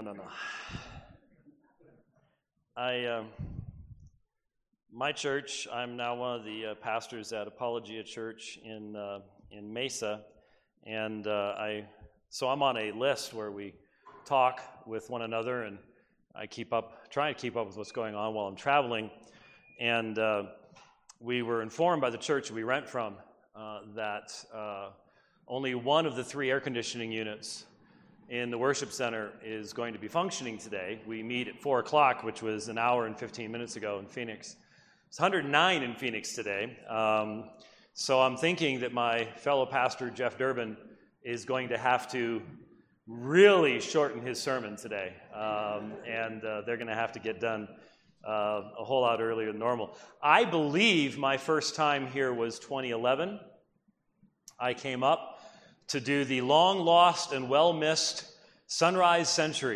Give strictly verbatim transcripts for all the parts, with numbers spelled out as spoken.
no, no. I, um, my church, I'm now one of the uh, pastors at Apologia Church in uh, in Mesa, and uh, I, so I'm on a list where we talk with one another, and I keep up, try to keep up with what's going on while I'm traveling, and uh, we were informed by the church we rent from uh, that uh, only one of the three air conditioning units in the worship center is going to be functioning today. We meet at four o'clock, which was an hour and fifteen minutes ago in Phoenix. It's one hundred nine in Phoenix today. Um, so I'm thinking that my fellow pastor, Jeff Durbin, is going to have to really shorten his sermon today. Um, and uh, they're going to have to get done uh, a whole lot earlier than normal. I believe my first time here was twenty eleven. I came up to do the long-lost and well-missed Sunrise Century.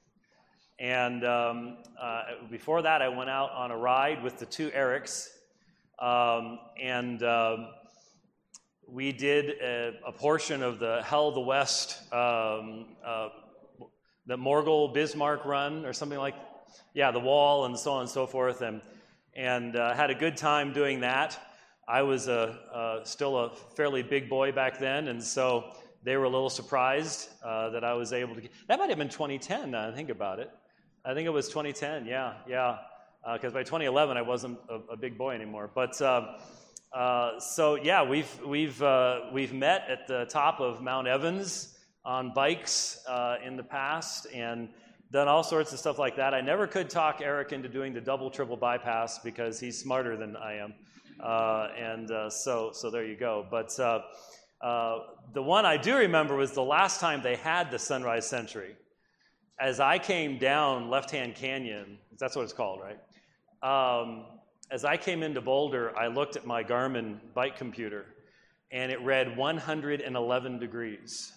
And um, uh, before that, I went out on a ride with the two Erics, um, and um, we did a, a portion of the Hell of the West, um, uh, the Morgul Bismarck run, or something like, yeah, the wall, and so on and so forth, and, and uh, had a good time doing that. I was a, uh, still a fairly big boy back then, and so they were a little surprised uh, that I was able to get... That might have been twenty ten, now I think about it. I think it was twenty ten, yeah, yeah, because uh, by twenty eleven I wasn't a, a big boy anymore. But uh, uh, so yeah, we've we've uh, we've met at the top of Mount Evans on bikes uh, in the past and done all sorts of stuff like that. I never could talk Eric into doing the double triple bypass because he's smarter than I am. Uh, and uh, so, so there you go. But uh, uh, the one I do remember was the last time they had the Sunrise Century. As I came down Left Hand Canyon, that's what it's called, right? Um, as I came into Boulder, I looked at my Garmin bike computer, and it read one hundred eleven degrees.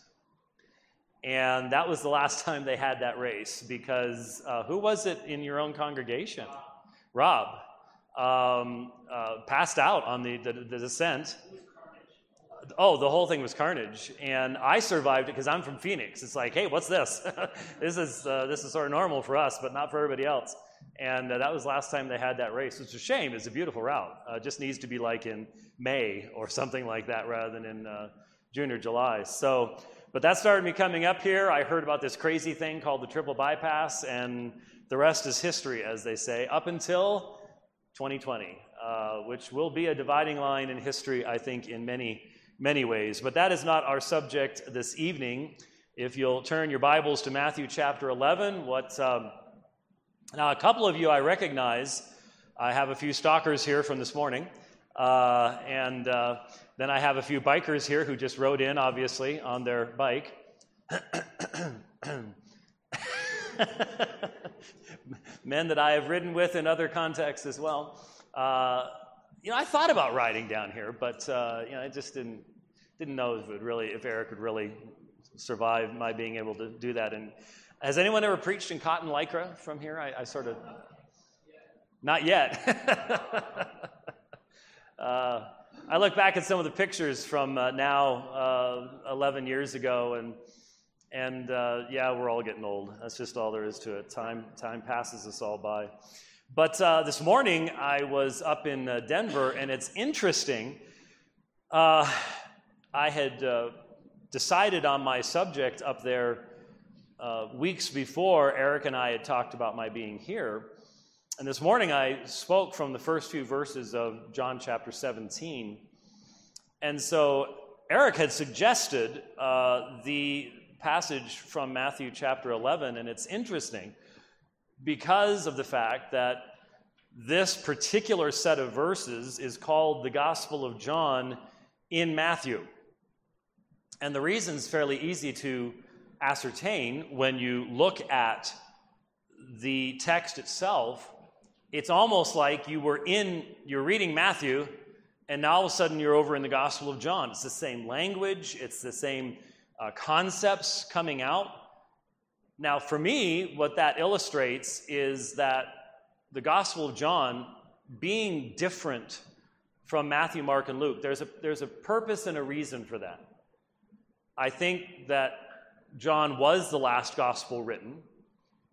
And that was the last time they had that race, because uh, who was it in your own congregation? Rob. Um, uh, passed out on the, the, the descent. Oh, the whole thing was carnage, and I survived it because I'm from Phoenix. It's like, hey, what's this? this is uh, this is sort of normal for us, but not for everybody else. And uh, that was last time they had that race. It's a shame. It's a beautiful route. Uh, it just needs to be like in May or something like that rather than in uh, June or July. So, but that started me coming up here. I heard about this crazy thing called the triple bypass, and the rest is history, as they say, up until twenty twenty, uh, which will be a dividing line in history, I think, in many, many ways. But that is not our subject this evening. If you'll turn your Bibles to Matthew chapter eleven, what um, now a couple of you I recognize. I have a few stalkers here from this morning, uh, and uh, then I have a few bikers here who just rode in, obviously, on their bike. Men that I have ridden with in other contexts as well. Uh, you know, I thought about riding down here, but uh, you know, I just didn't didn't know if it would really, if Eric would really survive my being able to do that. And has anyone ever preached in cotton lycra from here? I, I sort of, not yet. uh, I look back at some of the pictures from uh, now uh, eleven years ago, and. And uh, yeah, we're all getting old. That's just all there is to it. Time time passes us all by. But uh, this morning, I was up in uh, Denver, and it's interesting. Uh, I had uh, decided on my subject up there uh, weeks before Eric and I had talked about my being here. And this morning, I spoke from the first few verses of John chapter seventeen. And so Eric had suggested uh, the passage from Matthew chapter eleven, and it's interesting because of the fact that this particular set of verses is called the Gospel of John in Matthew. And the reason's fairly easy to ascertain when you look at the text itself. It's almost like you were in, you're reading Matthew, and now all of a sudden you're over in the Gospel of John. It's the same language, it's the same Uh, concepts coming out. Now, for me, what that illustrates is that the Gospel of John, being different from Matthew, Mark, and Luke, there's a there's a purpose and a reason for that. I think that John was the last gospel written.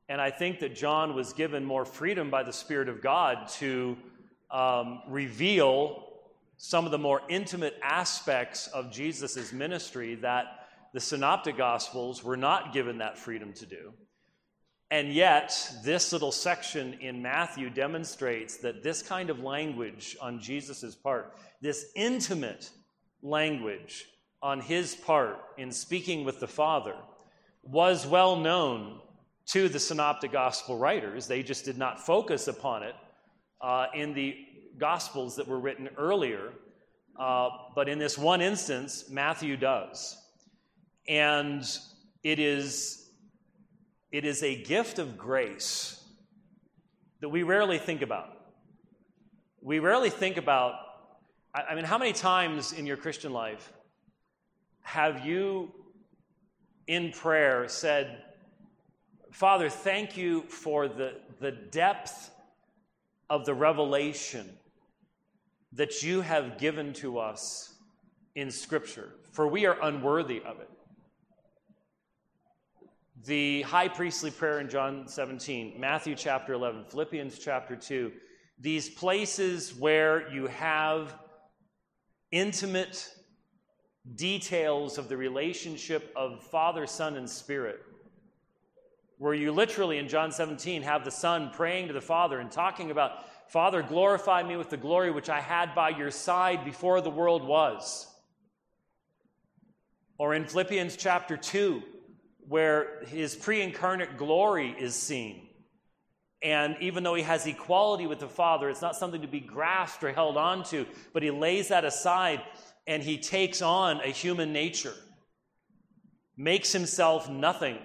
And I think that John was given more freedom by the Spirit of God to um, reveal some of the more intimate aspects of Jesus' ministry that the Synoptic Gospels were not given that freedom to do. And yet, this little section in Matthew demonstrates that this kind of language on Jesus' part, this intimate language on his part in speaking with the Father, was well known to the Synoptic Gospel writers. They just did not focus upon it uh, in the Gospels that were written earlier. Uh, but in this one instance, Matthew does. And it is... It is a gift of grace that we rarely think about. We rarely think about, I mean, how many times in your Christian life have you in prayer said, Father, thank you for the, the depth of the revelation that you have given to us in Scripture, for we are unworthy of it. The high priestly prayer in John seventeen, Matthew chapter eleven, Philippians chapter two, these places where you have intimate details of the relationship of Father, Son, and Spirit, where you literally in John seventeen have the Son praying to the Father and talking about, Father, glorify me with the glory which I had by your side before the world was. Or in Philippians chapter two, where his pre-incarnate glory is seen. And even though he has equality with the Father, it's not something to be grasped or held on to, but he lays that aside and he takes on a human nature, makes himself nothing.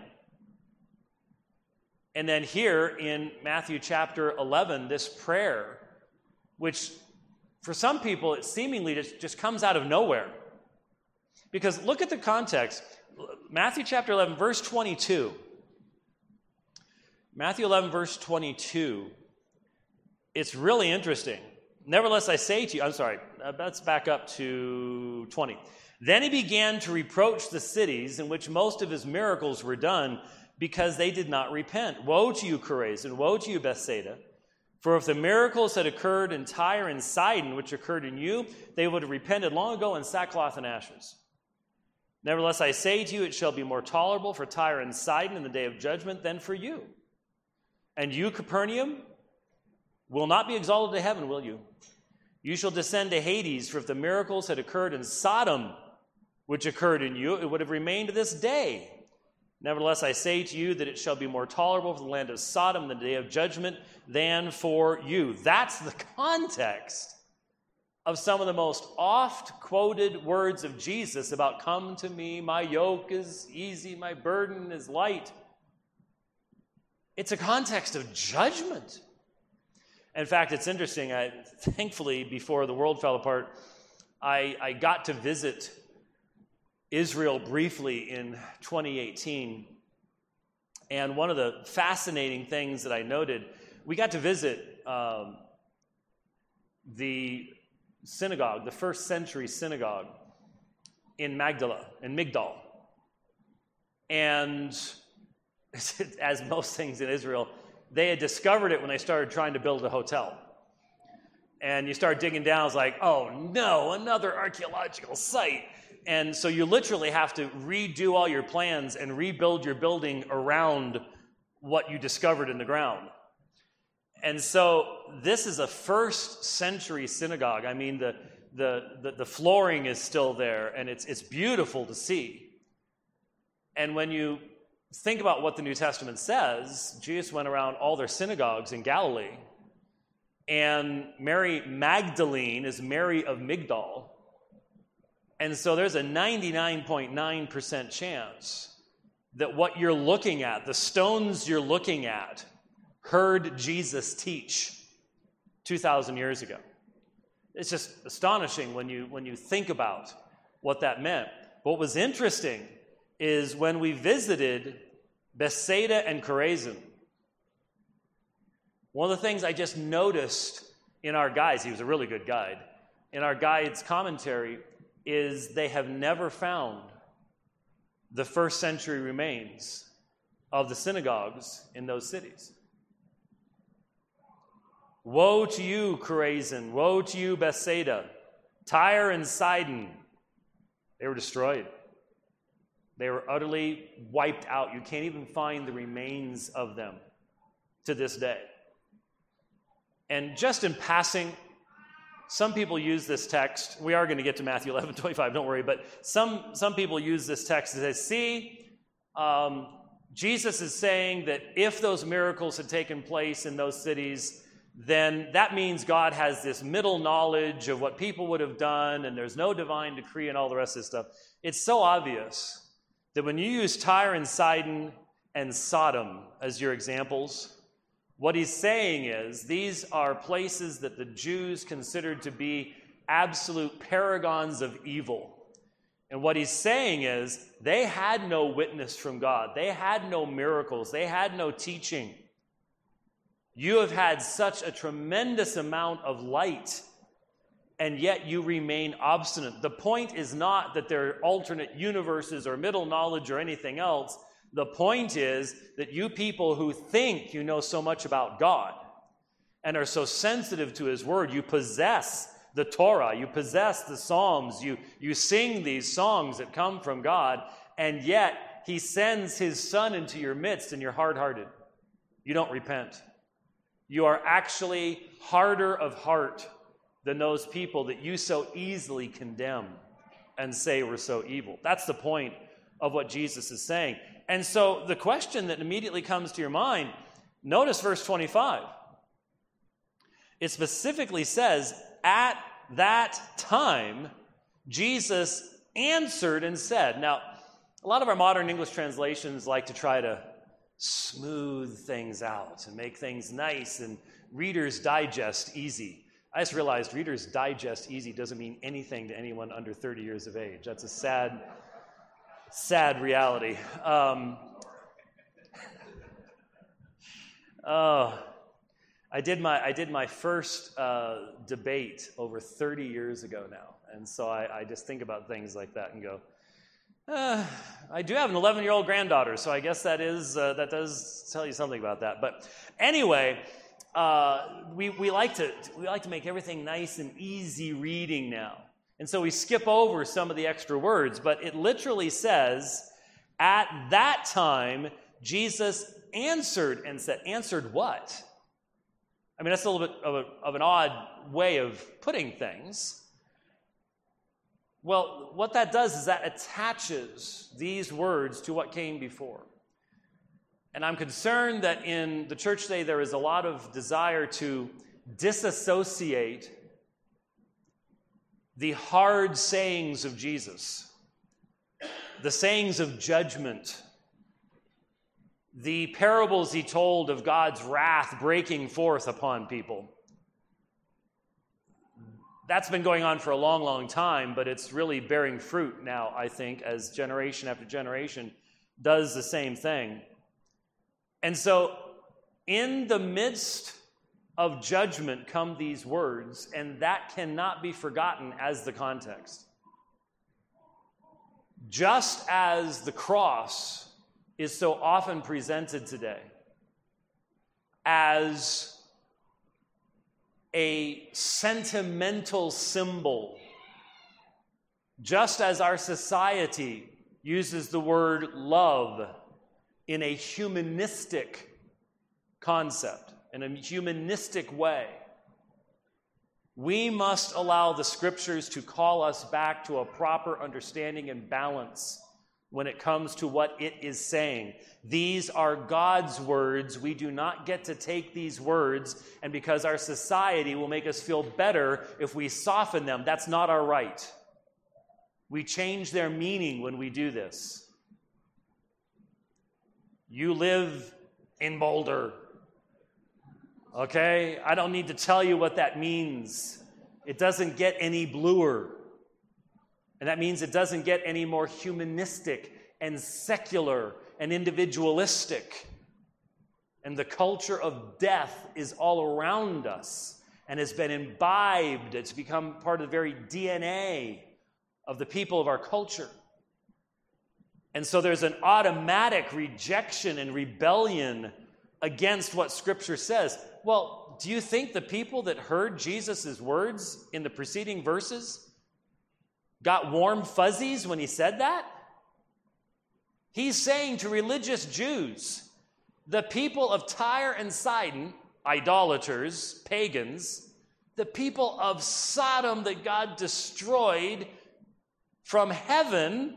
And then here in Matthew chapter eleven, this prayer, which for some people it seemingly just, just comes out of nowhere. Because look at the context. Matthew chapter eleven, verse twenty-two. Matthew eleven, verse twenty-two. It's really interesting. Nevertheless, I say to you, I'm sorry, uh, let's back up to twenty. Then he began to reproach the cities in which most of his miracles were done because they did not repent. Woe to you, Chorazin, woe to you, Bethsaida. For if the miracles had occurred in Tyre and Sidon, which occurred in you, they would have repented long ago in sackcloth and ashes. Nevertheless, I say to you, it shall be more tolerable for Tyre and Sidon in the day of judgment than for you. And you, Capernaum, will not be exalted to heaven, will you? You shall descend to Hades, for if the miracles had occurred in Sodom, which occurred in you, it would have remained to this day. Nevertheless, I say to you that it shall be more tolerable for the land of Sodom in the day of judgment than for you. That's the context of some of the most oft-quoted words of Jesus about, come to me, my yoke is easy, my burden is light. It's a context of judgment. In fact, it's interesting. I, thankfully, before the world fell apart, I, I got to visit Israel briefly in twenty eighteen. And one of the fascinating things that I noted, we got to visit um, the synagogue, the first century synagogue in Magdala, in Migdal. And as most things in Israel, they had discovered it when they started trying to build a hotel. And you start digging down, it's like, oh no, another archaeological site. And so you literally have to redo all your plans and rebuild your building around what you discovered in the ground. And so this is a first century synagogue. I mean, the, the, the, the flooring is still there, and it's, it's beautiful to see. And when you think about what the New Testament says, Jesus went around all their synagogues in Galilee. And Mary Magdalene is Mary of Migdal. And so there's a ninety-nine point nine percent chance that what you're looking at, the stones you're looking at, heard Jesus teach two thousand years ago. It's just astonishing when you, when you think about what that meant. What was interesting is when we visited Bethsaida and Chorazin, one of the things I just noticed in our guides, he was a really good guide, in our guide's commentary, is they have never found the first century remains of the synagogues in those cities. Woe to you, Chorazin! Woe to you, Bethsaida! Tyre and Sidon, they were destroyed. They were utterly wiped out. You can't even find the remains of them to this day. And just in passing, some people use this text. We are going to get to Matthew eleven twenty-five, don't worry. But some, some people use this text and say, see, um, Jesus is saying that if those miracles had taken place in those cities, then that means God has this middle knowledge of what people would have done, and there's no divine decree and all the rest of this stuff. It's so obvious that when you use Tyre and Sidon and Sodom as your examples, what he's saying is these are places that the Jews considered to be absolute paragons of evil. And what he's saying is they had no witness from God. They had no miracles. They had no teaching. You have had such a tremendous amount of light, and yet you remain obstinate. The point is not that there are alternate universes or middle knowledge or anything else. The point is that you people who think you know so much about God and are so sensitive to his word, you possess the Torah, you possess the Psalms, you, you sing these songs that come from God, and yet he sends his son into your midst and you're hard-hearted. You don't repent. You are actually harder of heart than those people that you so easily condemn and say were so evil. That's the point of what Jesus is saying. And so the question that immediately comes to your mind, notice verse twenty-five. It specifically says, at that time, Jesus answered and said. Now, a lot of our modern English translations like to try to smooth things out and make things nice and Reader's Digest easy. I just realized Reader's Digest easy doesn't mean anything to anyone under thirty years of age. That's a sad, sad reality. Um, oh, I did my I did my first uh, debate over thirty years ago now, and so I, I just think about things like that and go, Uh, I do have an eleven-year-old granddaughter, so I guess that is uh, that does tell you something about that. But anyway, uh, we we like to we like to make everything nice and easy reading now, and so we skip over some of the extra words. But it literally says, "At that time, Jesus answered and said, answered what?" I mean, that's a little bit of, a, of an odd way of putting things. Well, what that does is that attaches these words to what came before. And I'm concerned that in the church today there is a lot of desire to disassociate the hard sayings of Jesus, the sayings of judgment, the parables he told of God's wrath breaking forth upon people. That's been going on for a long, long time, but it's really bearing fruit now, I think, as generation after generation does the same thing. And so, in the midst of judgment come these words, and that cannot be forgotten as the context. Just as the cross is so often presented today as a sentimental symbol, just as our society uses the word love in a humanistic concept, in a humanistic way, we must allow the scriptures to call us back to a proper understanding and balance when it comes to what it is saying. These are God's words. We do not get to take these words, and because our society will make us feel better if we soften them, that's not our right. We change their meaning when we do this. You live in Boulder, okay? I don't need to tell you what that means. It doesn't get any bluer. And that means it doesn't get any more humanistic and secular and individualistic. And the culture of death is all around us and has been imbibed. It's become part of the very D N A of the people of our culture. And so there's an automatic rejection and rebellion against what Scripture says. Well, do you think the people that heard Jesus' words in the preceding verses got warm fuzzies when he said that? He's saying to religious Jews, the people of Tyre and Sidon, idolaters, pagans, the people of Sodom that God destroyed from heaven,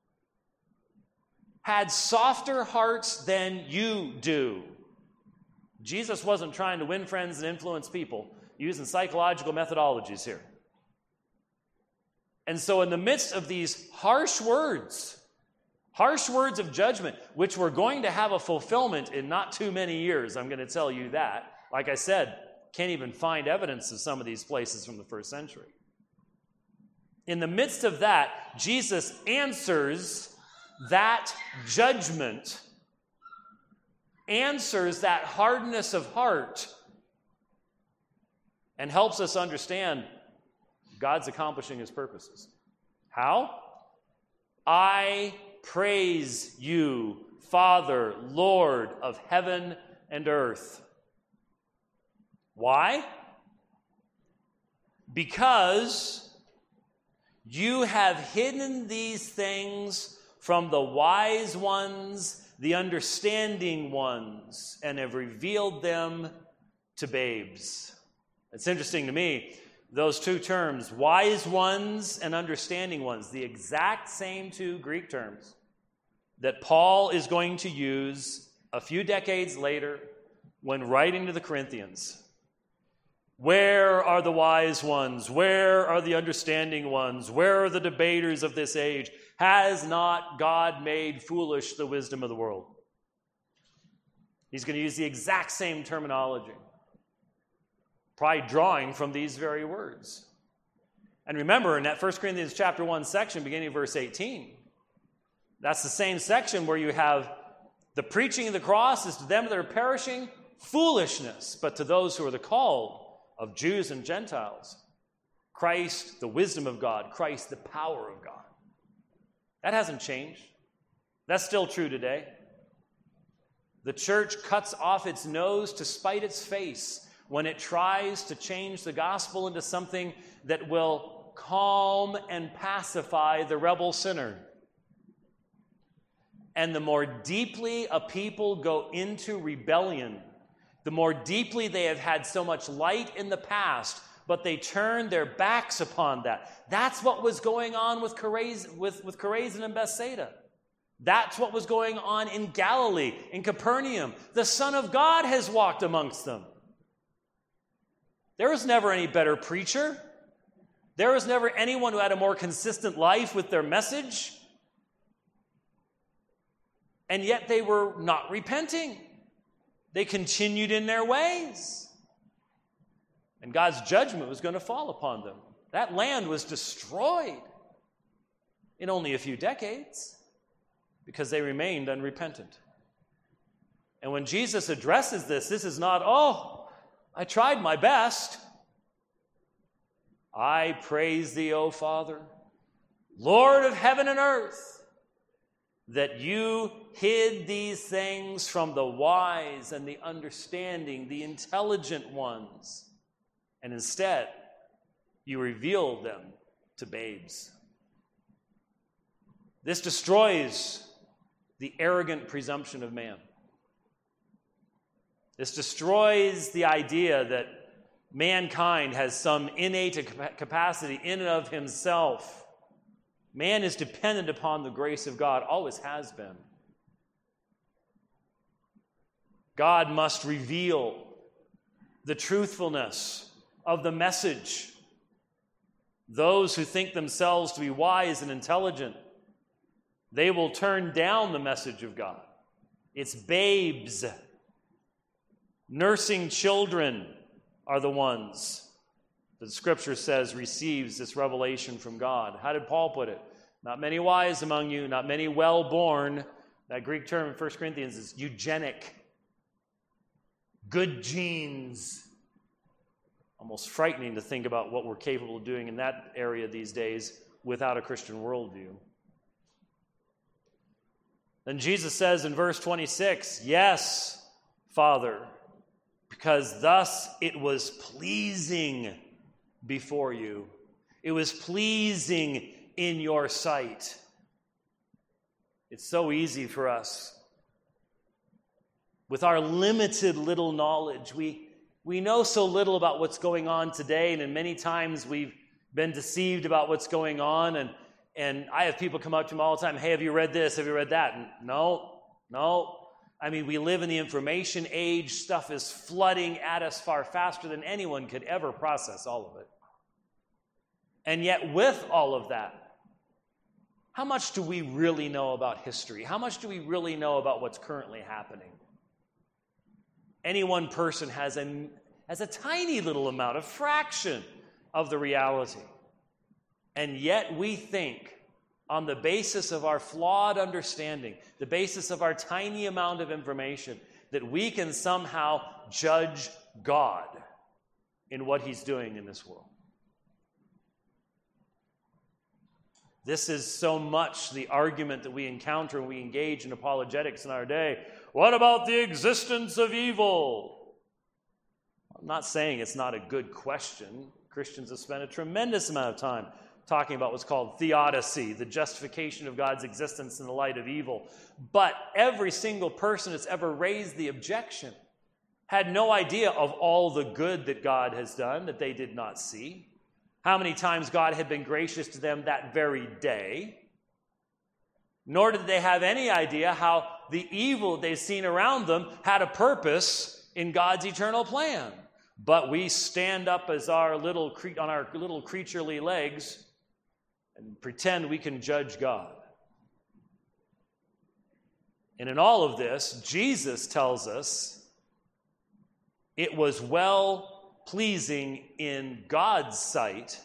had softer hearts than you do. Jesus wasn't trying to win friends and influence people using psychological methodologies here. And so in the midst of these harsh words, harsh words of judgment, which we're going to have a fulfillment in not too many years, I'm going to tell you that. Like I said, can't even find evidence of some of these places from the first century. In the midst of that, Jesus answers that judgment, answers that hardness of heart, and helps us understand God's accomplishing his purposes. How? I praise you, Father, Lord of heaven and earth. Why? Because you have hidden these things from the wise ones, the understanding ones, and have revealed them to babes. It's interesting to me, those two terms, wise ones and understanding ones, the exact same two Greek terms that Paul is going to use a few decades later when writing to the Corinthians. Where are the wise ones? Where are the understanding ones? Where are the debaters of this age? Has not God made foolish the wisdom of the world? He's going to use the exact same terminology, probably drawing from these very words. And remember, in that First Corinthians chapter one section, beginning of verse eighteen, that's the same section where you have the preaching of the cross is to them that are perishing foolishness, but to those who are the called of Jews and Gentiles, Christ, the wisdom of God, Christ, the power of God. That hasn't changed. That's still true today. The church cuts off its nose to spite its face when it tries to change the gospel into something that will calm and pacify the rebel sinner. And the more deeply a people go into rebellion, the more deeply they have had so much light in the past, but they turn their backs upon that. That's what was going on with Chorazin, with, with Chorazin and Bethsaida. That's what was going on in Galilee, in Capernaum. The Son of God has walked amongst them. There was never any better preacher. There was never anyone who had a more consistent life with their message. And yet they were not repenting. They continued in their ways. And God's judgment was going to fall upon them. That land was destroyed in only a few decades because they remained unrepentant. And when Jesus addresses this, this is not, oh, I tried my best. I praise thee, O Father, Lord of heaven and earth, that you hid these things from the wise and the understanding, the intelligent ones, and instead you revealed them to babes. This destroys the arrogant presumption of man. This destroys the idea that mankind has some innate capacity in and of himself. Man is dependent upon the grace of God, always has been. God must reveal the truthfulness of the message. Those who think themselves to be wise and intelligent, they will turn down the message of God. It's babes. Nursing children are the ones that Scripture says receives this revelation from God. How did Paul put it? Not many wise among you, not many well-born. That Greek term in First Corinthians is eugenic. Good genes. Almost frightening to think about what we're capable of doing in that area these days without a Christian worldview. Then Jesus says in verse twenty-six, yes, Father, because thus it was pleasing before you. It was pleasing in your sight. It's so easy for us. With our limited little knowledge, we, we know so little about what's going on today, and many times we've been deceived about what's going on, and, and I have people come up to me all the time, hey, have you read this? Have you read that? And no, no. I mean, we live in the information age. Stuff is flooding at us far faster than anyone could ever process all of it. And yet with all of that, how much do we really know about history? How much do we really know about what's currently happening? Any one person has a, has a tiny little amount, a fraction of the reality. And yet we think, on the basis of our flawed understanding, the basis of our tiny amount of information, that we can somehow judge God in what he's doing in this world. This is so much the argument that we encounter when we engage in apologetics in our day. What about the existence of evil? I'm not saying it's not a good question. Christians have spent a tremendous amount of time talking about what's called theodicy, the justification of God's existence in the light of evil. But every single person that's ever raised the objection had no idea of all the good that God has done that they did not see. How many times God had been gracious to them that very day. Nor did they have any idea how the evil they've seen around them had a purpose in God's eternal plan. But we stand up as our little cre- on our little creaturely legs and pretend we can judge God. And in all of this, Jesus tells us it was well pleasing in God's sight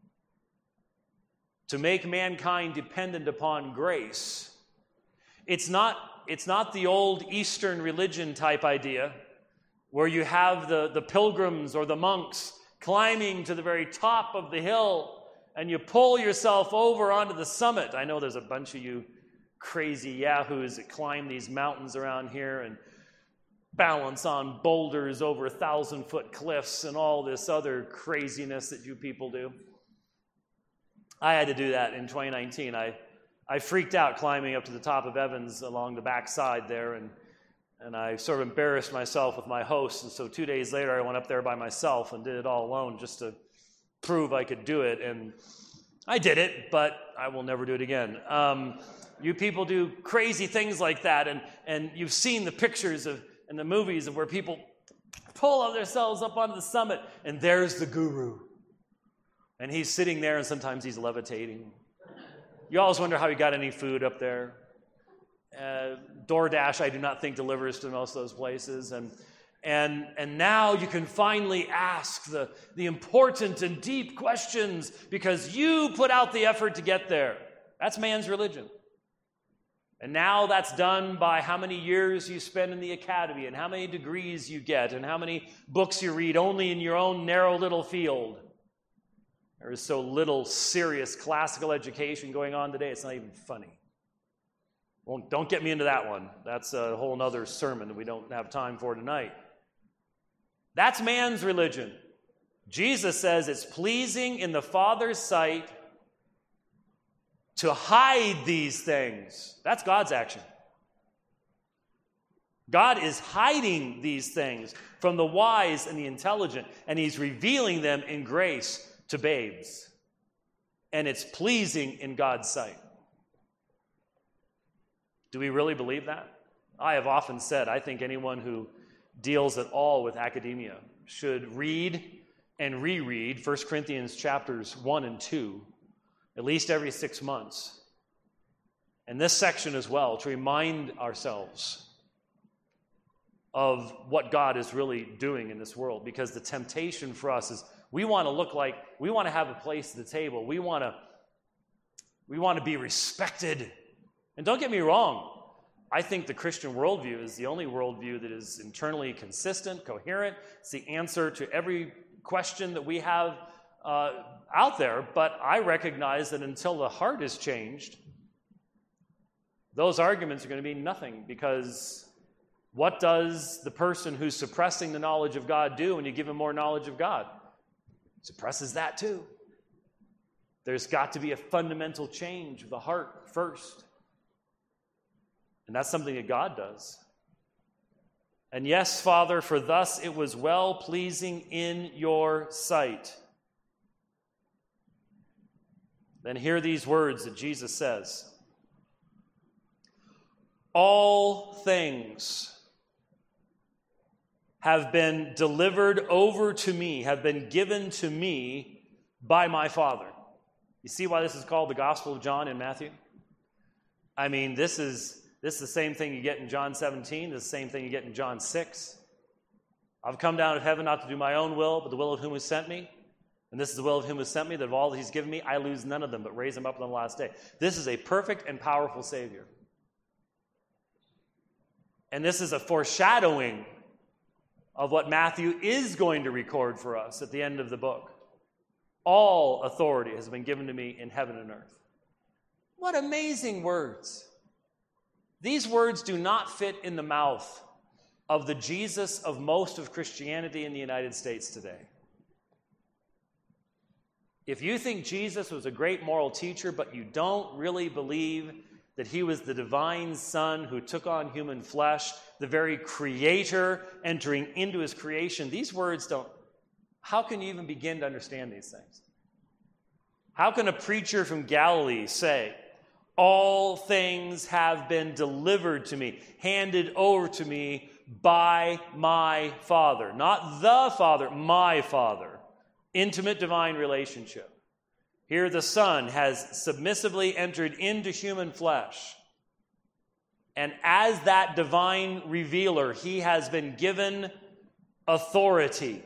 to make mankind dependent upon grace. It's not, it's not the old Eastern religion type idea where you have the, the pilgrims or the monks climbing to the very top of the hill and you pull yourself over onto the summit. I know there's a bunch of you crazy yahoos that climb these mountains around here and balance on boulders over thousand-foot cliffs and all this other craziness that you people do. I had to do that in twenty nineteen. I, I freaked out climbing up to the top of Evans along the backside there, and, and I sort of embarrassed myself with my host, and so two days later I went up there by myself and did it all alone just to prove I could do it, and I did it, but I will never do it again. Um, you people do crazy things like that, and, and you've seen the pictures of and the movies of where people pull themselves up onto the summit, and there's the guru. And he's sitting there, and sometimes he's levitating. You always wonder how he got any food up there. Uh, DoorDash, I do not think, delivers to most of those places. And and and now you can finally ask the, the important and deep questions because you put out the effort to get there. That's man's religion. And now that's done by how many years you spend in the academy and how many degrees you get and how many books you read only in your own narrow little field. There is so little serious classical education going on today, it's not even funny. Well, don't get me into that one. That's a whole other sermon that we don't have time for tonight. That's man's religion. Jesus says it's pleasing in the Father's sight to hide these things. That's God's action. God is hiding these things from the wise and the intelligent, and he's revealing them in grace to babes. And it's pleasing in God's sight. Do we really believe that? I have often said, I think anyone who deals at all with academia should read and reread First Corinthians chapters one and two at least every six months. And this section as well, to remind ourselves of what God is really doing in this world. Because the temptation for us is we want to look like, we want to have a place at the table. We want to, we want to be respected. And don't get me wrong, I think the Christian worldview is the only worldview that is internally consistent, coherent. It's the answer to every question that we have uh, out there. But I recognize that until the heart is changed, those arguments are going to be nothing, because what does the person who's suppressing the knowledge of God do when you give him more knowledge of God? Suppresses that too. There's got to be a fundamental change of the heart first. And that's something that God does. And yes, Father, for thus it was well-pleasing in your sight. Then hear these words that Jesus says. All things have been delivered over to me, have been given to me by my Father. You see why this is called the Gospel of John in Matthew? I mean, this is this is the same thing you get in John seventeen, this is the same thing you get in John six. I've come down to heaven not to do my own will, but the will of whom has sent me. And this is the will of him who sent me, that of all that he's given me, I lose none of them, but raise them up on the last day. This is a perfect and powerful Savior. And this is a foreshadowing of what Matthew is going to record for us at the end of the book. All authority has been given to me in heaven and earth. What amazing words. These words do not fit in the mouth of the Jesus of most of Christianity in the United States today. If you think Jesus was a great moral teacher, but you don't really believe that he was the divine Son who took on human flesh, the very Creator entering into his creation, these words don't... How can you even begin to understand these things? How can a preacher from Galilee say, all things have been delivered to me, handed over to me by my Father? Not the Father, my Father. Intimate divine relationship. Here the Son has submissively entered into human flesh. And as that divine revealer, he has been given authority.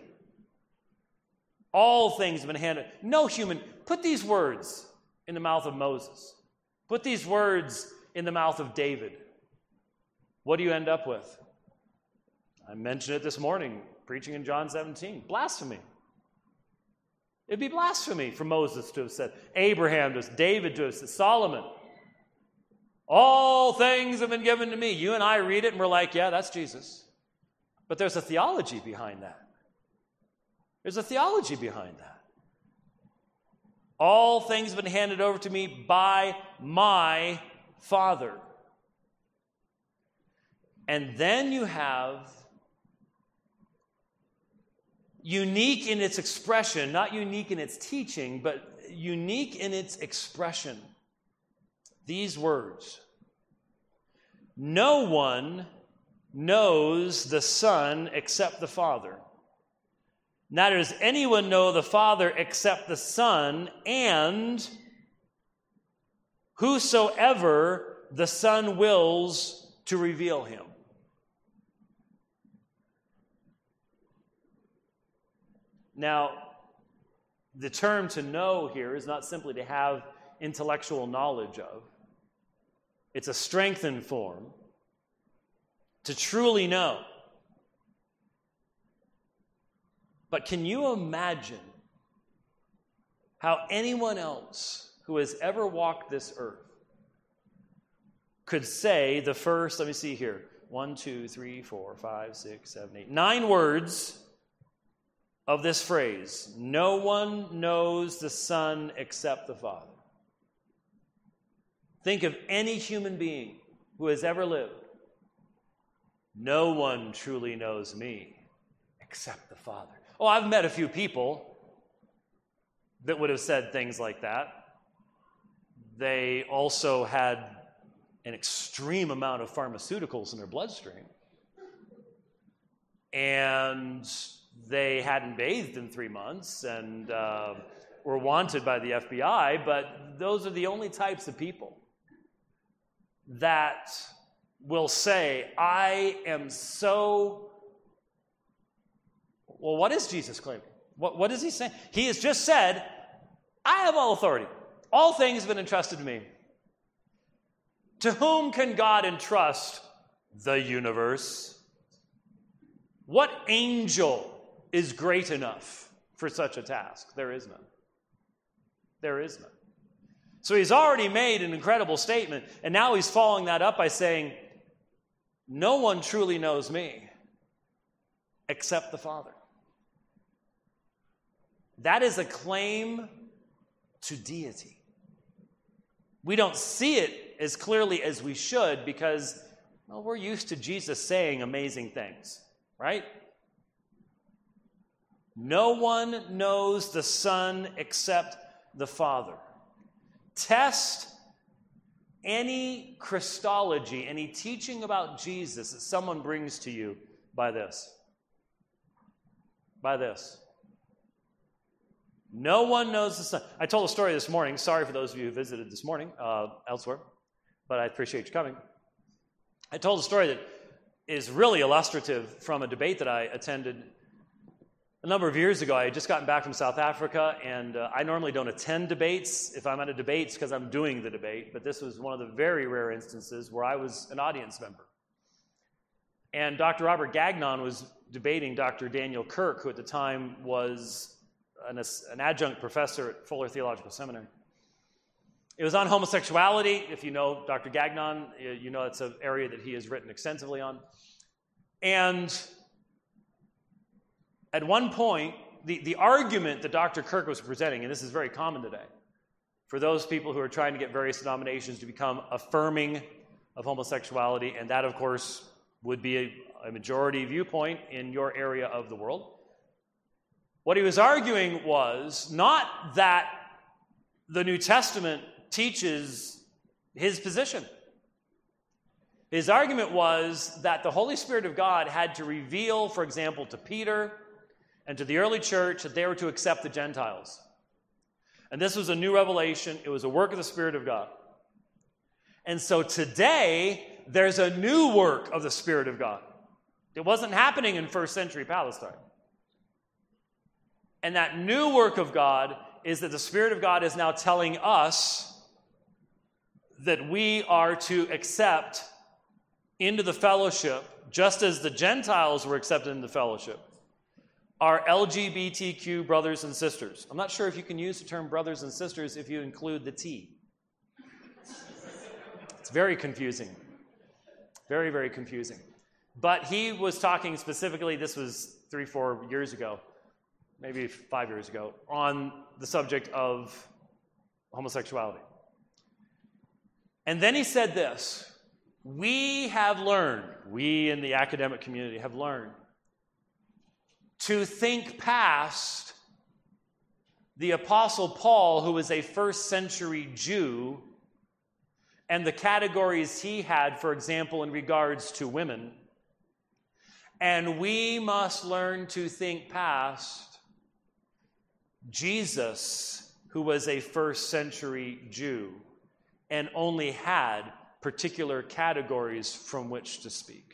All things have been handed. No human. Put these words in the mouth of Moses. Put these words in the mouth of David. What do you end up with? I mentioned it this morning, preaching in John seventeen. Blasphemy. It'd be blasphemy for Moses to have said, Abraham to have, David to have said, Solomon. All things have been given to me. You and I read it and we're like, yeah, that's Jesus. But there's a theology behind that. There's a theology behind that. All things have been handed over to me by my Father. And then you have, unique in its expression, not unique in its teaching, but unique in its expression, these words. No one knows the Son except the Father. Neither does anyone know the Father except the Son, and whosoever the Son wills to reveal him. Now, the term to know here is not simply to have intellectual knowledge of. It's a strengthened form. To truly know. But can you imagine how anyone else who has ever walked this earth could say the first, let me see here, one, two, three, four, five, six, seven, eight, nine words of this phrase, no one knows the Son except the Father. Think of any human being who has ever lived. No one truly knows me except the Father. Oh, I've met a few people that would have said things like that. They also had an extreme amount of pharmaceuticals in their bloodstream. And they hadn't bathed in three months and uh, were wanted by the F B I, but those are the only types of people that will say, I am so... Well, what is Jesus claiming? What, what is he saying? He has just said, I have all authority. All things have been entrusted to me. To whom can God entrust the universe? What angel is great enough for such a task? There is none. There is none. So he's already made an incredible statement, and now he's following that up by saying, no one truly knows me except the Father. That is a claim to deity. We don't see it as clearly as we should because, well, we're used to Jesus saying amazing things, right? No one knows the Son except the Father. Test any Christology, any teaching about Jesus that someone brings to you by this. By this. No one knows the Son. I told a story this morning. Sorry for those of you who visited this morning uh, elsewhere, but I appreciate you coming. I told a story that is really illustrative from a debate that I attended a number of years ago. I had just gotten back from South Africa, and uh, I normally don't attend debates if I'm at a debate because I'm doing the debate, but this was one of the very rare instances where I was an audience member. And Doctor Robert Gagnon was debating Doctor Daniel Kirk, who at the time was an, an adjunct professor at Fuller Theological Seminary. It was on homosexuality. If you know Doctor Gagnon, you know it's an area that he has written extensively on. And at one point, the, the argument that Doctor Kirk was presenting, and this is very common today, for those people who are trying to get various denominations to become affirming of homosexuality, and that, of course, would be a, a majority viewpoint in your area of the world. What he was arguing was not that the New Testament teaches his position. His argument was that the Holy Spirit of God had to reveal, for example, to Peter and to the early church that they were to accept the Gentiles. And this was a new revelation. It was a work of the Spirit of God. And so today, there's a new work of the Spirit of God. It wasn't happening in first century Palestine. And that new work of God is that the Spirit of God is now telling us that we are to accept into the fellowship, just as the Gentiles were accepted into the fellowship, our L G B T Q brothers and sisters. I'm not sure if you can use the term brothers and sisters if you include the T. It's very confusing. Very, very confusing. But he was talking specifically, this was three, four years ago, maybe five years ago, on the subject of homosexuality. And then he said this: we have learned, we in the academic community have learned, to think past the Apostle Paul, who was a first century Jew, and the categories he had, for example, in regards to women. And we must learn to think past Jesus, who was a first century Jew and only had particular categories from which to speak.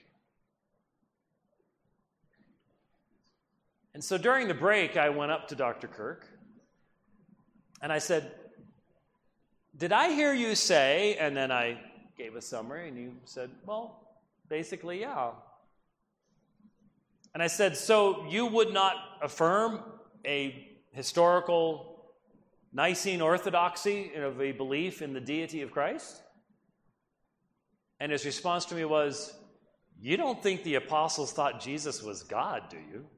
And so during the break, I went up to Doctor Kirk and I said, "Did I hear you say," and then I gave a summary, and he said, "Well, basically, yeah." And I said, "So you would not affirm a historical Nicene orthodoxy of a belief in the deity of Christ?" And his response to me was, "You don't think the apostles thought Jesus was God, do you?"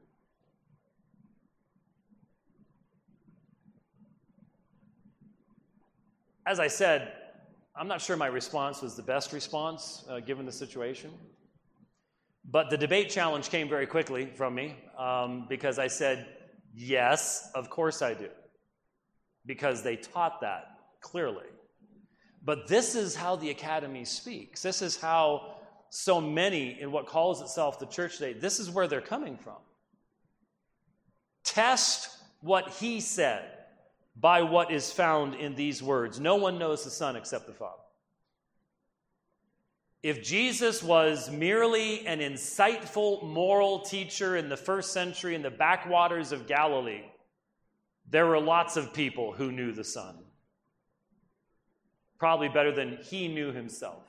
As I said, I'm not sure my response was the best response, uh, given the situation. But the debate challenge came very quickly from me, um, because I said, yes, of course I do. Because they taught that clearly. But this is how the academy speaks. This is how so many in what calls itself the church today, this is where they're coming from. Test what he said by what is found in these words. No one knows the Son except the Father. If Jesus was merely an insightful moral teacher in the first century in the backwaters of Galilee, there were lots of people who knew the Son. Probably better than he knew himself.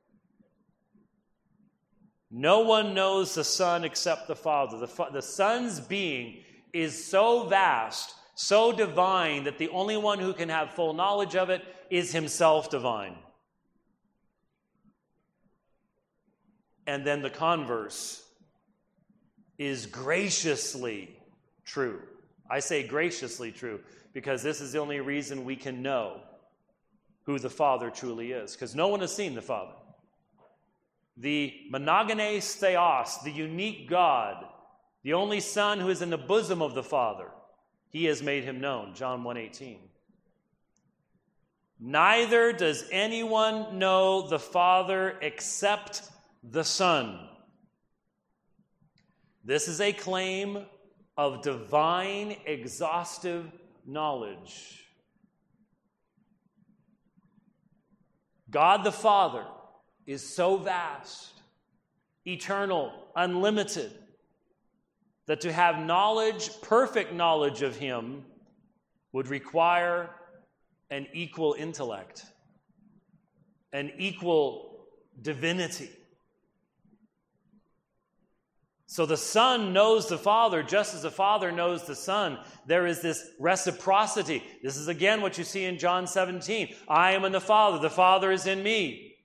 No one knows the Son except the Father. The, fa- the Son's being is so vast, so divine, that the only one who can have full knowledge of it is himself divine. And then the converse is graciously true. I say graciously true because this is the only reason we can know who the Father truly is, because no one has seen the Father. The monogenes theos, the unique God, the only Son who is in the bosom of the Father, he has made him known, John one eighteen. Neither does anyone know the Father except the Son. This is a claim of divine, exhaustive knowledge. God the Father is so vast, eternal, unlimited, that to have knowledge, perfect knowledge of him, would require an equal intellect, an equal divinity. So the Son knows the Father just as the Father knows the Son. There is this reciprocity. This is again what you see in John seventeen. I am in the Father, the Father is in me.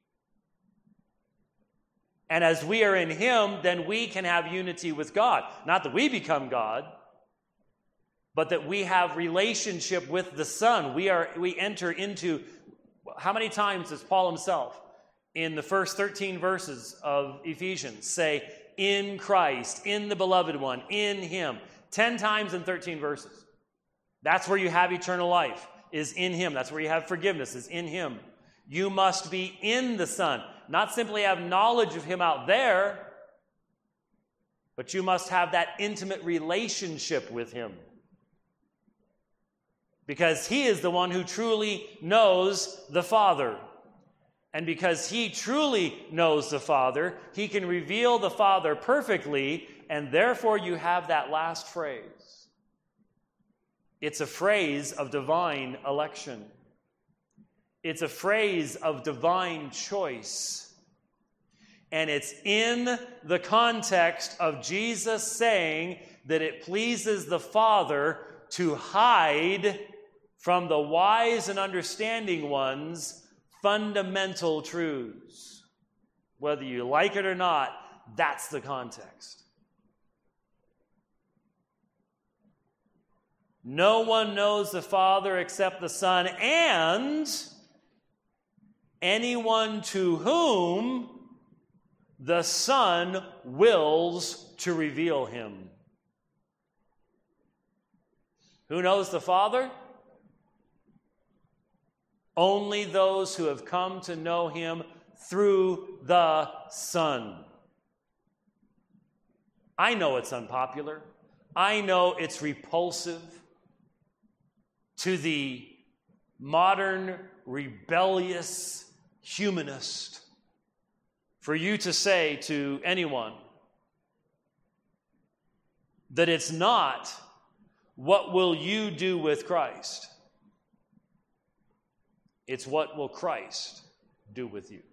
And as we are in him, then we can have unity with God. Not that we become God, but that we have relationship with the Son. We are we enter into, how many times does Paul himself in the first thirteen verses of Ephesians say, in Christ, in the Beloved One, in him? Ten times in thirteen verses. That's where you have eternal life, is in him. That's where you have forgiveness, is in him. You must be in the Son. Not simply have knowledge of him out there, but you must have that intimate relationship with him. Because he is the one who truly knows the Father. And because he truly knows the Father, he can reveal the Father perfectly, and therefore you have that last phrase. It's a phrase of divine election. It's a phrase of divine choice. And it's in the context of Jesus saying that it pleases the Father to hide from the wise and understanding ones fundamental truths. Whether you like it or not, that's the context. No one knows the Father except the Son, and anyone to whom the Son wills to reveal him. Who knows the Father? Only those who have come to know him through the Son. I know it's unpopular. I know it's repulsive to the modern, rebellious humanist for you to say to anyone that it's not what will you do with Christ. It's what will Christ do with you.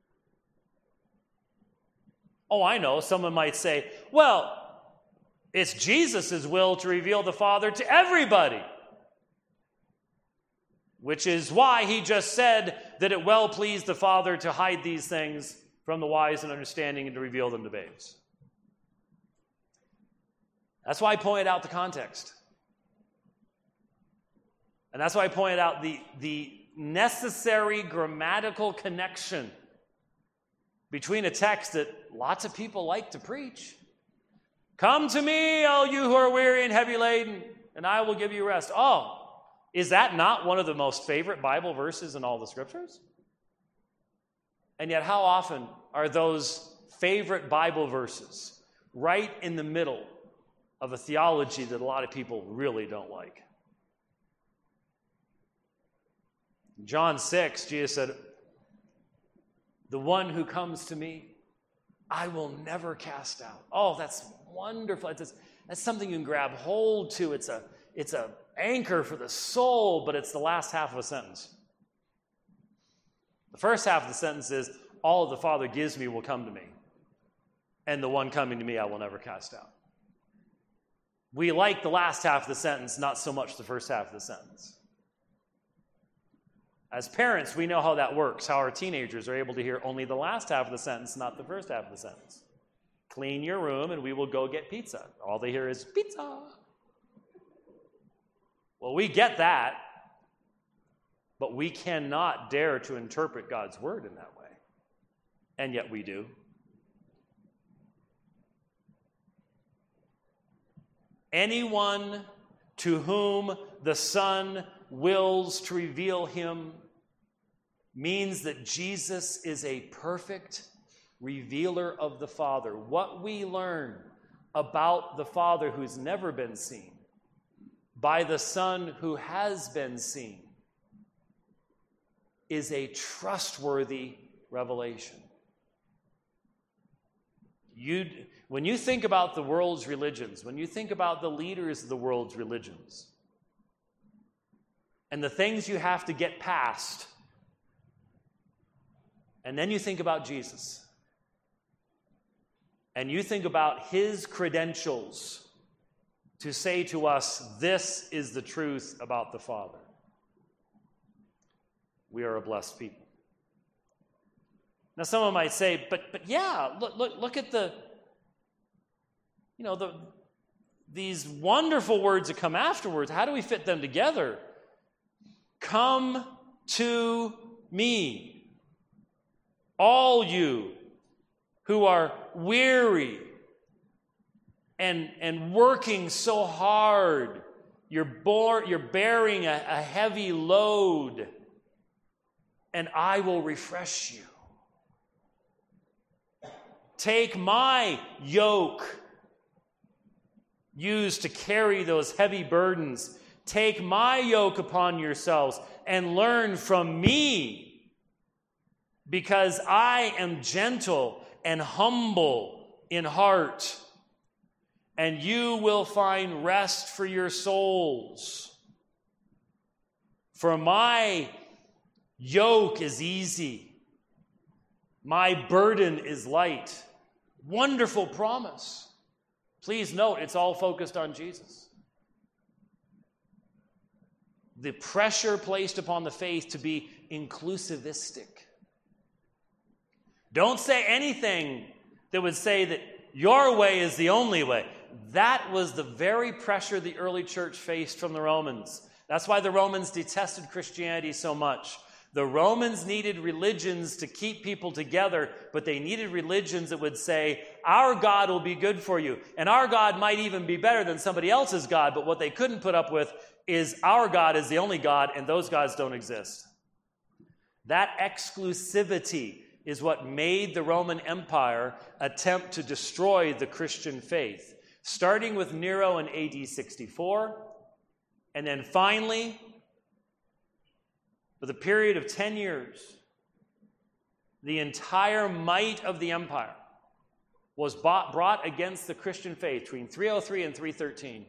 Oh, I know. Someone might say, well, it's Jesus' will to reveal the Father to everybody. Which is why he just said that it well pleased the Father to hide these things from the wise and understanding and to reveal them to babes. That's why I pointed out the context. And that's why I pointed out the, the necessary grammatical connection between a text that lots of people like to preach. Come to me, all you who are weary and heavy laden, and I will give you rest. Oh, is that not one of the most favorite Bible verses in all the scriptures? And yet, how often are those favorite Bible verses right in the middle of a theology that a lot of people really don't like? In John six, Jesus said, the one who comes to me, I will never cast out. Oh, that's wonderful. It's, that's something you can grab hold to. It's a, it's a anchor for the soul, but it's the last half of a sentence. The first half of the sentence is, all the Father gives me will come to me, and the one coming to me I will never cast out. We like the last half of the sentence, not so much the first half of the sentence. As parents, we know how that works, how our teenagers are able to hear only the last half of the sentence, not the first half of the sentence. Clean your room and we will go get pizza. All they hear is pizza. Well, we get that, but we cannot dare to interpret God's word in that way. And yet we do. Anyone to whom the Son wills to reveal him means that Jesus is a perfect revealer of the Father. What we learn about the Father who's never been seen by the Son who has been seen is a trustworthy revelation. You, when you think about the world's religions, when you think about the leaders of the world's religions, and the things you have to get past, and then you think about Jesus, and you think about his credentials to say to us, this is the truth about the Father. We are a blessed people. Now, someone might say, but but yeah, look look look at the, you know, the these wonderful words that come afterwards. How do we fit them together? Come to me, all you who are weary and, and working so hard. You're, bore, you're bearing a, a heavy load, and I will refresh you. Take my yoke used to carry those heavy burdens. Take my yoke upon yourselves and learn from me, because I am gentle and humble in heart, and you will find rest for your souls. For my yoke is easy, my burden is light. Wonderful promise. Please note, it's all focused on Jesus. The pressure placed upon the faith to be inclusivistic. Don't say anything that would say that your way is the only way. That was the very pressure the early church faced from the Romans. That's why the Romans detested Christianity so much. The Romans needed religions to keep people together, but they needed religions that would say, our God will be good for you. And our God might even be better than somebody else's God, but what they couldn't put up with is our God is the only God, and those gods don't exist. That exclusivity is what made the Roman Empire attempt to destroy the Christian faith, starting with Nero in A D sixty-four, and then finally, for the period of ten years, the entire might of the empire was bought, brought against the Christian faith between three oh three and three thirteen.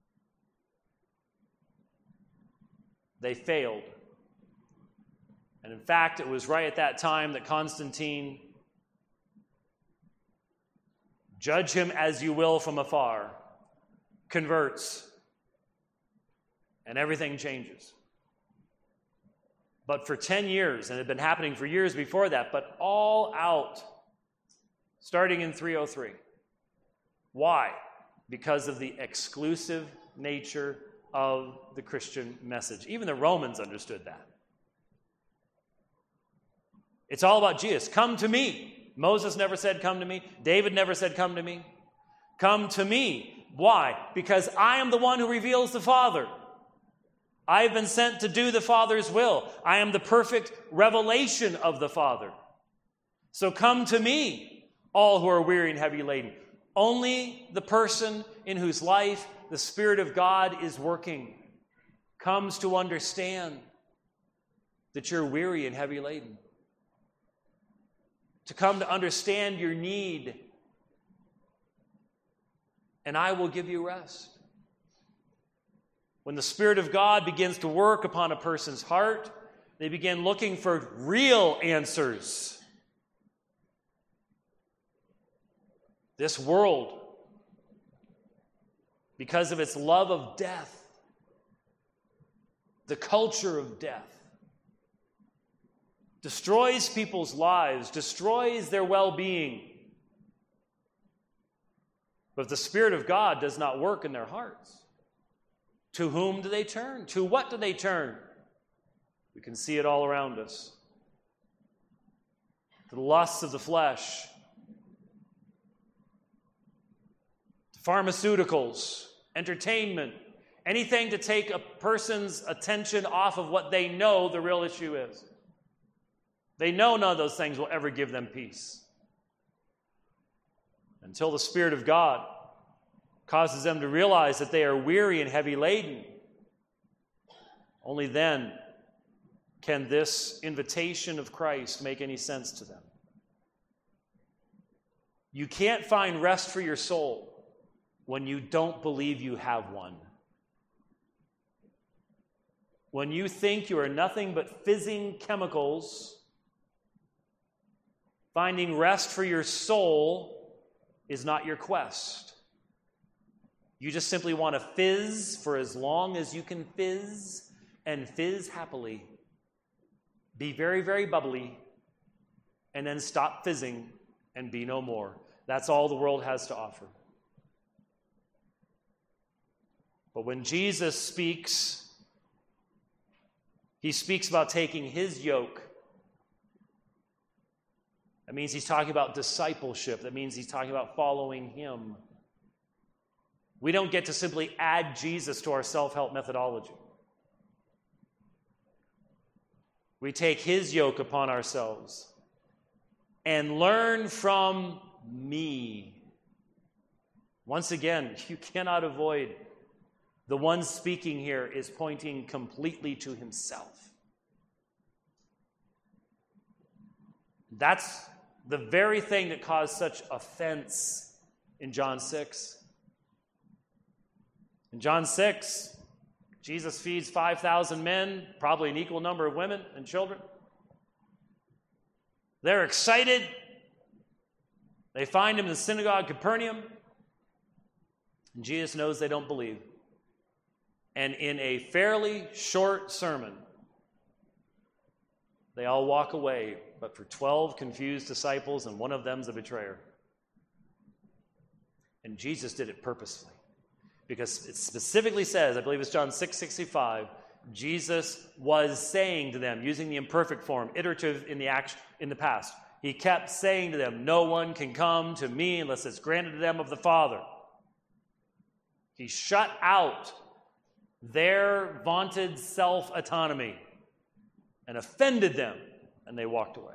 They failed. And in fact, it was right at that time that Constantine, judge him as you will from afar, converts, and everything changes. But for ten years, and it had been happening for years before that, but all out, starting in three oh three. Why? Because of the exclusive nature of the Christian message. Even the Romans understood that. It's all about Jesus. Come to me. Moses never said, come to me. David never said, come to me. Come to me. Why? Because I am the one who reveals the Father. I have been sent to do the Father's will. I am the perfect revelation of the Father. So come to me, all who are weary and heavy laden. Only the person in whose life the Spirit of God is working comes to understand that you're weary and heavy laden. To come to understand your need, and I will give you rest. When the Spirit of God begins to work upon a person's heart, they begin looking for real answers. This world, because of its love of death, the culture of death, destroys people's lives, destroys their well-being. But if the Spirit of God does not work in their hearts, to whom do they turn? To what do they turn? We can see it all around us. To the lusts of the flesh, to pharmaceuticals, entertainment, anything to take a person's attention off of what they know the real issue is. They know none of those things will ever give them peace. Until the Spirit of God causes them to realize that they are weary and heavy laden. Only then can this invitation of Christ make any sense to them. You can't find rest for your soul when you don't believe you have one. When you think you are nothing but fizzing chemicals, finding rest for your soul is not your quest. You just simply want to fizz for as long as you can fizz, and fizz happily. Be very, very bubbly, and then stop fizzing and be no more. That's all the world has to offer. But when Jesus speaks, he speaks about taking his yoke. That means he's talking about discipleship. That means he's talking about following him. We don't get to simply add Jesus to our self-help methodology. We take his yoke upon ourselves and learn from me. Once again, you cannot avoid the one speaking here is pointing completely to himself. That's the very thing that caused such offense in John six. In John six, Jesus feeds five thousand men, probably an equal number of women and children. They're excited. They find him in the synagogue of Capernaum. And Jesus knows they don't believe. And in a fairly short sermon, they all walk away, but for twelve confused disciples, and one of them's a betrayer. And Jesus did it purposefully. Because it specifically says, I believe it's John six sixty-five, Jesus was saying to them, using the imperfect form, iterative in the action, in the past. He kept saying to them, no one can come to me unless it's granted to them of the Father. He shut out their vaunted self-autonomy and offended them, and they walked away.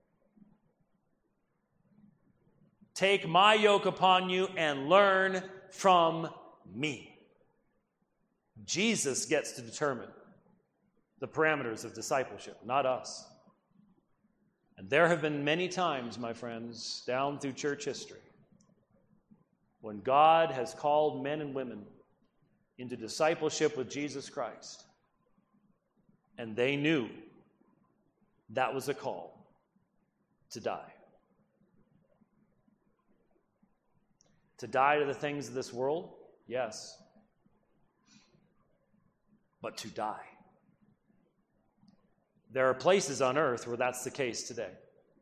Take my yoke upon you and learn from me. Jesus gets to determine the parameters of discipleship, not us. And there have been many times, my friends, down through church history, when God has called men and women into discipleship with Jesus Christ, and they knew that was a call to die. To die to the things of this world? Yes. But to die. There are places on earth where that's the case today.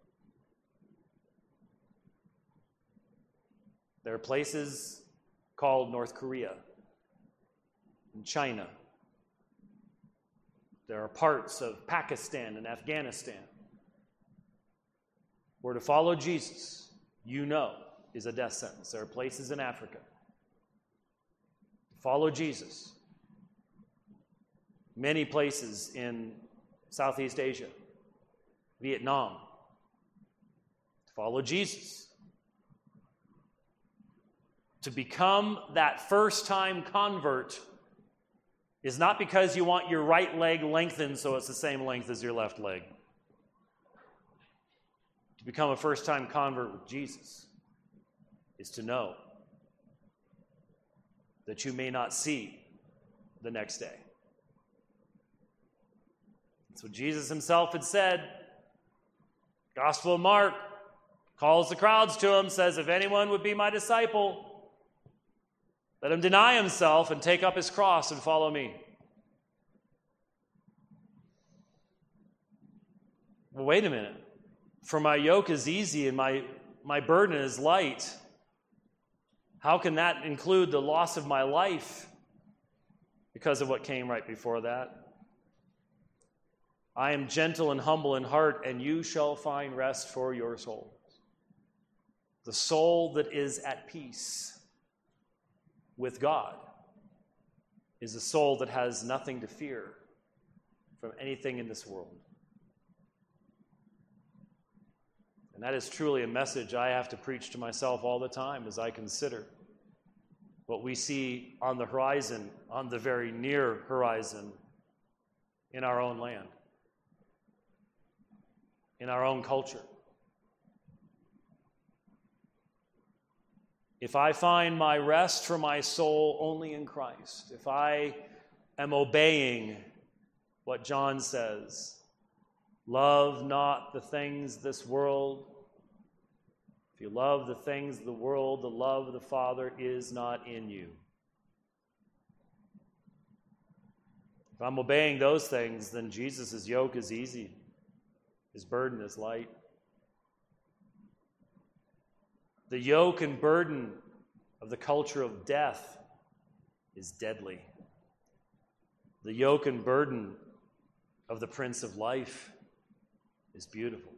There are places called North Korea and China. There are parts of Pakistan and Afghanistan where to follow Jesus, you know, is a death sentence. There are places in Africa. To follow Jesus. Many places in Southeast Asia, Vietnam. To follow Jesus. To become that first-time convert is not because you want your right leg lengthened so it's the same length as your left leg. To become a first-time convert with Jesus is to know that you may not see the next day. That's what Jesus himself had said. Gospel of Mark calls the crowds to him, says, if anyone would be my disciple, let him deny himself and take up his cross and follow me. Well, wait a minute. For my yoke is easy and my, my burden is light. How can that include the loss of my life because of what came right before that? I am gentle and humble in heart, and you shall find rest for your souls. The soul that is at peace with God is a soul that has nothing to fear from anything in this world. And that is truly a message I have to preach to myself all the time as I consider what we see on the horizon, on the very near horizon, in our own land, in our own culture. If I find my rest for my soul only in Christ, if I am obeying what John says, love not the things of this world. If you love the things of the world, the love of the Father is not in you. If I'm obeying those things, then Jesus' yoke is easy. His burden is light. The yoke and burden of the culture of death is deadly. The yoke and burden of the Prince of Life is beautiful.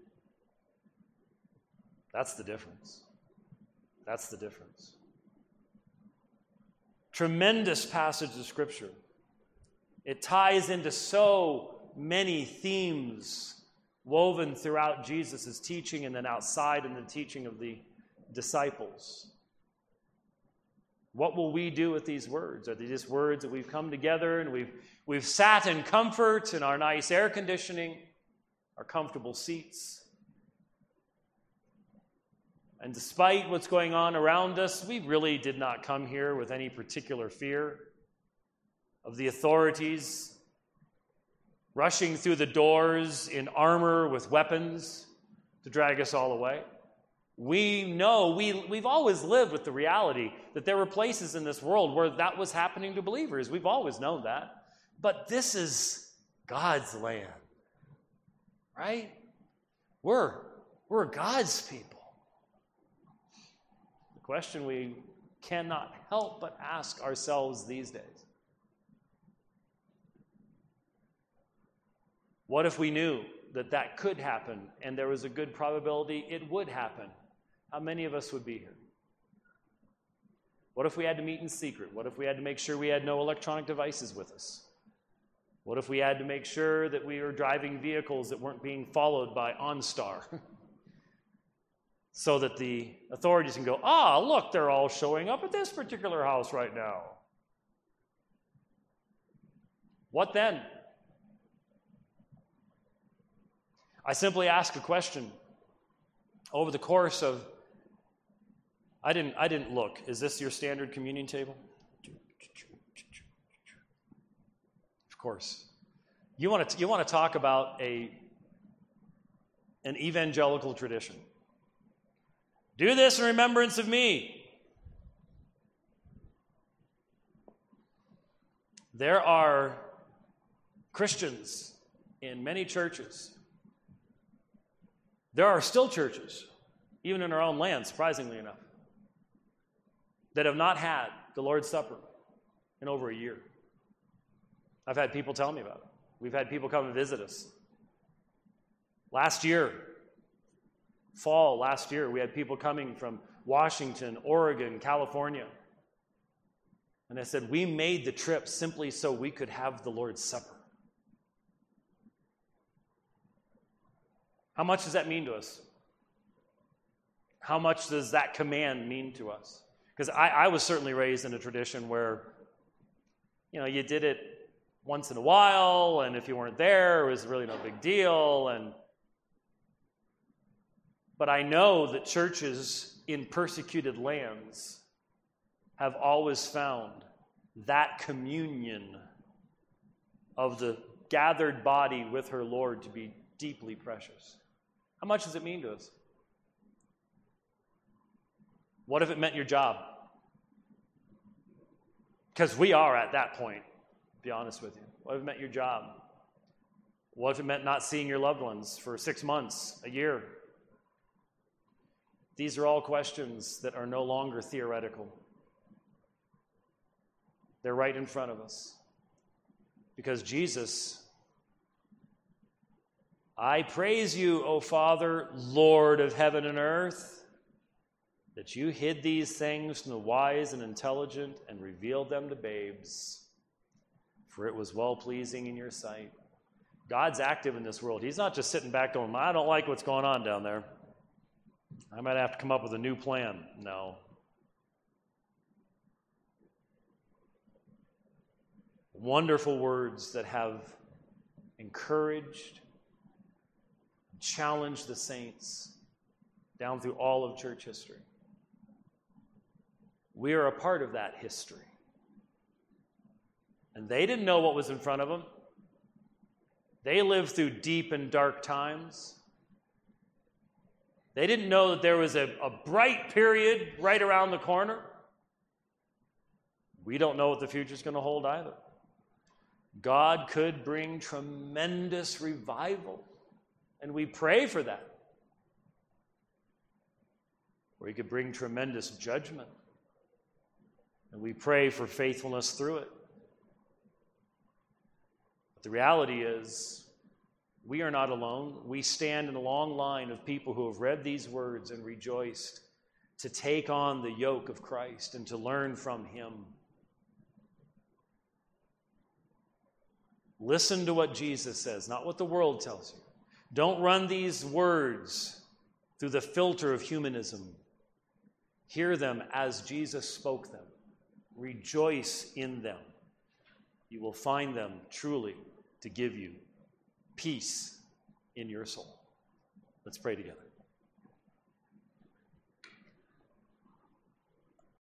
That's the difference. That's the difference. Tremendous passage of Scripture. It ties into so many themes woven throughout Jesus' teaching and then outside in the teaching of the disciples. What will we do with these words? Are they just words that we've come together and we've, we've sat in comfort in our nice air conditioning, our comfortable seats? And despite what's going on around us, we really did not come here with any particular fear of the authorities rushing through the doors in armor with weapons to drag us all away. We know, we, we've always lived with the reality that there were places in this world where that was happening to believers. We've always known that. But this is God's land, right? We're, we're God's people. The question we cannot help but ask ourselves these days: what if we knew that that could happen and there was a good probability it would happen? How many of us would be here? What if we had to meet in secret? What if we had to make sure we had no electronic devices with us? What if we had to make sure that we were driving vehicles that weren't being followed by OnStar? So that the authorities can go, ah, look, they're all showing up at this particular house right now. What then? I simply ask a question. Over the course of, I didn't, I didn't look. Is this your standard communion table? Of course. You want to, you want to talk about a, an evangelical tradition. Do this in remembrance of me. There are Christians in many churches. There are still churches, even in our own land, surprisingly enough, that have not had the Lord's Supper in over a year. I've had people tell me about it. We've had people come and visit us. Last year, fall last year, we had people coming from Washington, Oregon, California. And they said, we made the trip simply so we could have the Lord's Supper. How much does that mean to us? How much does that command mean to us? Because I, I was certainly raised in a tradition where, you know, you did it once in a while, and if you weren't there, it was really no big deal. And But I know that churches in persecuted lands have always found that communion of the gathered body with her Lord to be deeply precious. How much does it mean to us? What if it meant your job? Because we are at that point, to be honest with you. What if it meant your job? What if it meant not seeing your loved ones for six months, a year? These are all questions that are no longer theoretical. They're right in front of us. Because Jesus, I praise you, O Father, Lord of heaven and earth, that you hid these things from the wise and intelligent and revealed them to babes, for it was well-pleasing in your sight. God's active in this world. He's not just sitting back going, I don't like what's going on down there. I might have to come up with a new plan. No. Wonderful words that have encouraged, challenged the saints down through all of church history. We are a part of that history. And they didn't know what was in front of them. They lived through deep and dark times. They didn't know that there was a, a bright period right around the corner. We don't know what the future's going to hold either. God could bring tremendous revival, and we pray for that. Or he could bring tremendous judgment, and we pray for faithfulness through it. But the reality is, we are not alone. We stand in a long line of people who have read these words and rejoiced to take on the yoke of Christ and to learn from him. Listen to what Jesus says, not what the world tells you. Don't run these words through the filter of humanism. Hear them as Jesus spoke them. Rejoice in them. You will find them truly to give you peace in your soul. Let's pray together.